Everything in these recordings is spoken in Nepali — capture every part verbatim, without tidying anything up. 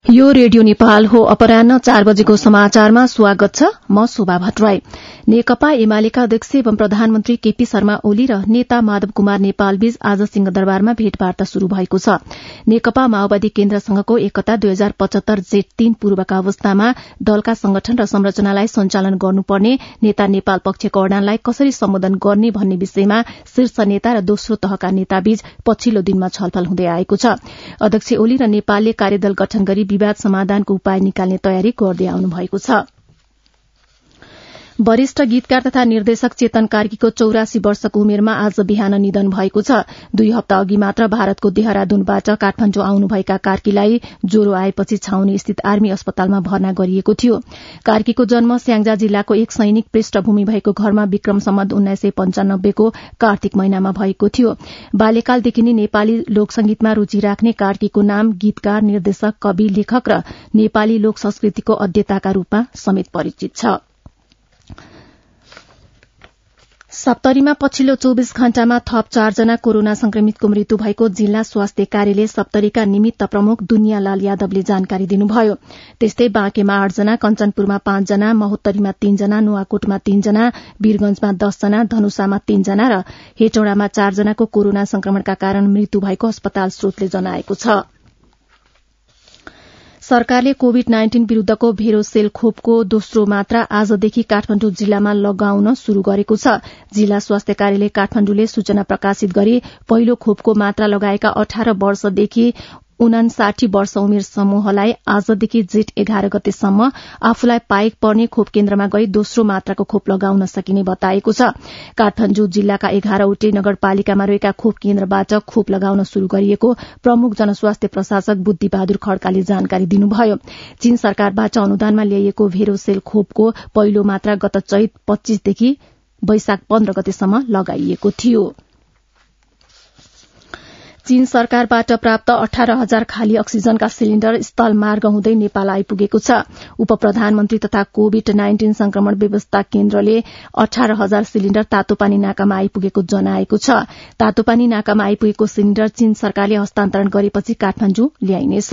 यो रेडियो नेपाल हो। अपराह्न चार बजेको समाचारमा स्वागत छ। म शोभा भट्टराई। नेकपा एमालेका अध्यक्ष एवं प्रधानमन्त्री केपी शर्मा ओली र नेता माधव कुमार नेपालबीच आज सिंहदरबारमा भेटवार्ता शुरू भएको छ। नेकपा माओवादी केन्द्रसँगको एकता दुई हजार पचहत्तर जेठ तीन पूर्वका अवस्थामा दलका संगठन र संरचनालाई सञ्चालन गर्नुपर्ने नेता नेपाल पक्षको अडानलाई कसरी सम्बोधन गर्ने भन्ने विषयमा शीर्ष नेता र दोस्रो तहका नेताबीच पछिल्लो दिनमा छलफल हुँदै आएको छ। अध्यक्ष ओली र नेपालले कार्यदल गठन गरी विवाद समाधानको उपाय निकाल्ने तयारी गर्दै आउनु भएको छ। वरिष्ठ गीतकार तथा निर्देशक चेतन कार्कीको चौरासी वर्षको उमेरमा आज बिहान निधन भएको छ। दुई हप्ता अघि मात्र भारतको देहरादूनबाट काठमाण्डु आउनुभएका कार्कीलाई ज्वरो आएपछि छाउनी स्थित आर्मी अस्पतालमा भर्ना गरिएको थियो। कार्कीको जन्म स्याङ्जा जिल्लाको एक सैनिक पृष्ठभूमि भएको घरमा विक्रम सम्वत उन्नाइस सय पञ्चानब्बेको कार्तिक महिनामा भएको थियो। बाल्यकालदेखि नै नेपाली लोकसंगीतमा रूचि राख्ने कार्कीको नाम गीतकार, निर्देशक, कवि, लेखक र नेपाली लोक संस्कृतिको अध्येताका रूपमा समेत परिचित छ। सप्तरीमा पछिल्लो चौबीस घण्टामा थप चारजना कोरोना संक्रमितको मृत्यु भएको जिल्ला स्वास्थ्य कार्यालय सप्तरीका निमित्त प्रमुख दुनियालाल यादवले जानकारी दिनुभयो। त्यस्तै बाँकेमा आठजना, कञ्चनपुरमा पाँचजना, महोत्तरीमा तीनजना, नुवाकोटमा तीनजना, वीरगंजमा दसजना, धनुषामा तीनजना र हेटौडामा चारजनाको कोरोना संक्रमणका कारण मृत्यु भएको अस्पताल स्रोतले जनाएको छ। सरकारले कोविड नाइन्टीन विरूद्धको भेरोसेल खोपको दोस्रो मात्रा आजदेखि काठमाण्डु जिल्लामा लगाउन शुरू गरेको छ। जिल्ला स्वास्थ्य कार्यालय काठमाण्डुले सूचना प्रकाशित गरी पहिलो खोपको मात्रा लगाएका अठार वर्षदेखि उनासाठी वर्ष उमेर समूहलाई आजदेखि जेठ एघार गतेसम्म आफूलाई पाएक पर्ने खोप केन्द्रमा गई दोस्रो मात्राको खोप लगाउन सकिने बताएको छ। काठमाण्डु जिल्लाका एघारवटै नगरपालिकामा रहेका खोप केन्द्रबाट खोप लगाउन शुरू गरिएको प्रमुख जनस्वास्थ्य प्रशासक बुद्धि बहादुर खड्काले जानकारी दिनुभयो। चीन सरकारबाट अनुदानमा ल्याइएको भेरोसेल खोपको पहिलो मात्रा गत चैत पच्चीसदेखि वैशाख पन्ध्र गतेसम्म लगाइएको थियो। चीन सरकारबाट प्राप्त अठार हजार खाली अक्सिजनका सिलिण्डर स्थल मार्ग हुँदै नेपाल आइपुगेको छ। उप प्रधानमन्त्री तथा कोविड नाइन्टीन संक्रमण व्यवस्था केन्द्रले अठार हजार सिलिण्डर तातोपानी नाकामा आइपुगेको जनाएको छ। तातोपानी नाकामा आइपुगेको सिलिण्डर चीन सरकारले हस्तान्तरण गरेपछि काठमाण्डु ल्याइनेछ।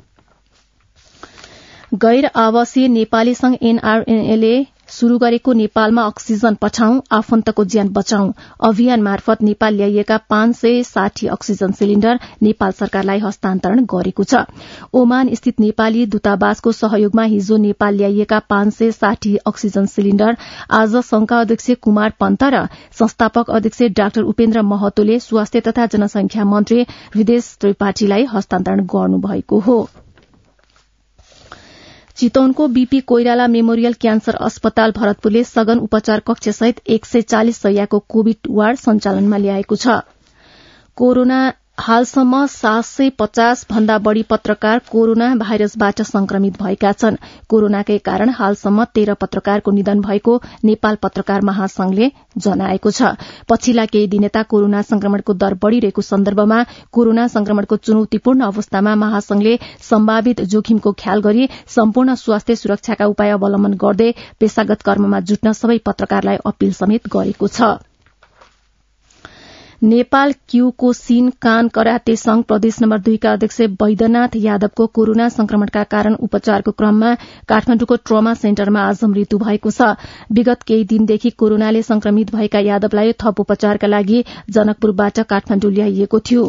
गैर आवासीय नेपाली संघ एनआरएनएले शुरू गरेको नेपालमा अक्सिजन पठाउँ आफन्तको ज्यान बचाउँ अभियान मार्फत नेपाल ल्याइएका पाँच सय साठी अक्सिजन सिलिण्डर नेपाल सरकारलाई हस्तान्तरण गरेको छ। ओमान स्थित नेपाली दूतावासको सहयोगमा हिजो नेपाल ल्याइएका पाँच सय साठी अक्सिजन सिलिण्डर आज संघका अध्यक्ष कुमार पन्त र संस्थापक अध्यक्ष डाक्टर उपेन्द्र महतोले स्वास्थ्य तथा जनसंख्या मन्त्री हृदय त्रिपाठीलाई हस्तान्तरण गर्नुभएको हो। चितवनको बीपी कोइराला मेमोरियल क्यान्सर अस्पताल भरतपुरले सघन उपचार कक्षसहित एक सय चालिस शय्याको कोविड वार्ड सञ्चालनमा ल्याएको छ। कोरोना हालसम्म सात सय पचास भन्दा बढ़ी पत्रकार कोरोना भाइरसबाट संक्रमित भएका छन्। कोरोनाकै कारण हालसम्म तेह्र पत्रकारको निधन भएको नेपाल पत्रकार महासंघले जनाएको छ। पछिल्ला केही दिन यता कोरोना संक्रमणको दर बढ़िरहेको सन्दर्भमा कोरोना संक्रमणको चुनौतीपूर्ण अवस्थामा महासंघले सम्भावित जोखिमको ख्याल गरी सम्पूर्ण स्वास्थ्य सुरक्षाका उपाय अवलम्बन गर्दै पेशागत कर्ममा जुट्न सबै पत्रकारलाई अपील समेत गरेको छ। नेपाल क्यूकोसिन कान कराते संघ प्रदेश नम्बर दुईका अध्यक्ष वैद्यनाथ यादवको कोरोना संक्रमणका कारण उपचारको क्रममा काठमाण्डुको ट्रमा सेन्टरमा आज मृत्यु भएको छ। विगत केही दिनदेखि कोरोनाले संक्रमित भएका यादवलाई थप उपचारका लागि जनकपुरबाट काठमाण्डु ल्याइएको थियो।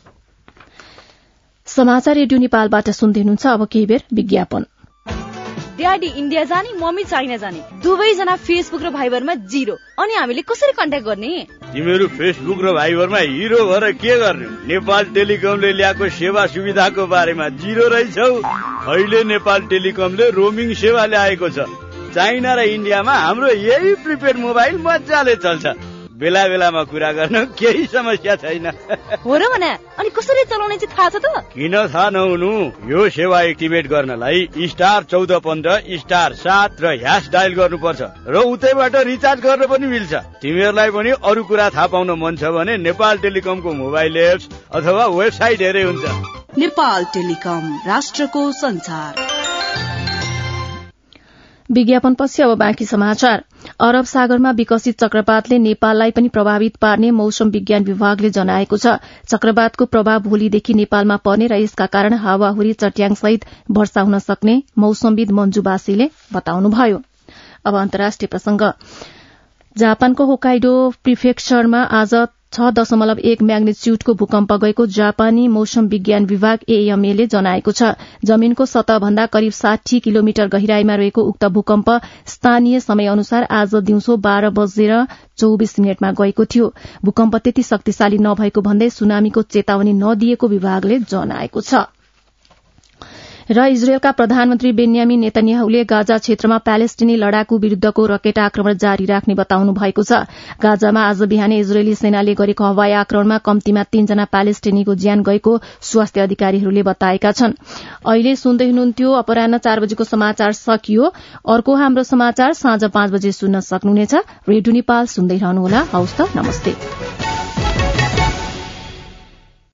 समाचार रेडियो नेपालबाट सुन्दै हुनुहुन्छ। अब केही बेर विज्ञापन। ड्याडी इन्डिया जाने, मम्मी चाइना जाने, दुवैजना फेसबुक र भाइबरमा जिरो। अनि हामीले कसरी कन्ट्याक्ट गर्ने? तिमीहरू फेसबुक र भाइबरमा हिरो भएर के गर्ने? नेपाल टेलिकमले ल्याएको सेवा सुविधाको बारेमा जिरो रहेछौ। अहिले नेपाल टेलिकमले रोमिङ सेवा ल्याएको छ। चाइना र इन्डियामा हाम्रो यही प्रिपेड मोबाइल मजाले चल्छ। बेला बेलामा कुरा गर्न केही समस्या छैन। हो र भने अनि कसरी चलाउने चाहिँ थाहा छ त? किन थाहा नहुनु? यो सेवा एक्टिभेट गर्नलाई स्टार चौध पन्ध्र स्टार सात र ह्यास डायल गर्नुपर्छ र उतैबाट रिचार्ज गर्न पनि मिल्छ। तिमीहरूलाई पनि अरू कुरा थाहा पाउन मन छ भने नेपाल टेलिकमको मोबाइल एप्स अथवा वेबसाइट हेरे हुन्छ। नेपाल टेलिकम, राष्ट्रको संचार। विज्ञापनपछि अब बाँकी समाचार। अरब सागरमा विकसित चक्रवातले नेपाललाई पनि प्रभावित पार्ने मौसम विज्ञान विभागले जनाएको छ। चक्रवातको प्रभाव भोलिदेखि नेपालमा पर्ने र यसका कारण हावाहुरी चट्याङसहित वर्षा हुन सक्ने मौसमविद मञ्जु बासीले बताउनुभयो। अब अन्तर्राष्ट्रिय प्रसंग। जापानको होकाइडो प्रिफेक्चरमा आज छ दशमलव एक म्याग्निच्युडको भूकम्प गएको जापानी मौसम विज्ञान विभाग एएमएले जनाएको छ। जमीनको सतहभन्दा करिब साठी किलोमिटर गहिराईमा रहेको उक्त भूकम्प स्थानीय समय अनुसार आज दिउँसो बाह्र बजेर चौबिस मिनटमा गएको थियो। भूकम्प त्यति शक्तिशाली नभएको भन्दै सुनामीको चेतावनी नदिएको विभागले जनाएको छ। र इजरायलका प्रधानमन्त्री बेन्यामिन नेतन्याहुले गाजा क्षेत्रमा प्यालेस्टिनी लडाकु विरूद्धको रकेट आक्रमण जारी राख्ने बताउनु भएको छ। गाजामा आज बिहानै इजरायली सेनाले गरेको हवाई आक्रमणमा कम्तीमा तीनजना प्यालेस्टिनीको ज्यान गएको स्वास्थ्य अधिकारीहरूले बताएका छन्। अहिले सुन्दै हुनुहुन्थ्यो अपराह्न चार बजेको समाचार सकियो। अर्को हाम्रो समाचार साँझ पाँच बजे सुन्न सक्नुहुनेछ। रेडियो नेपाल सुन्दै रहनुहोला। हवस् त, नमस्ते।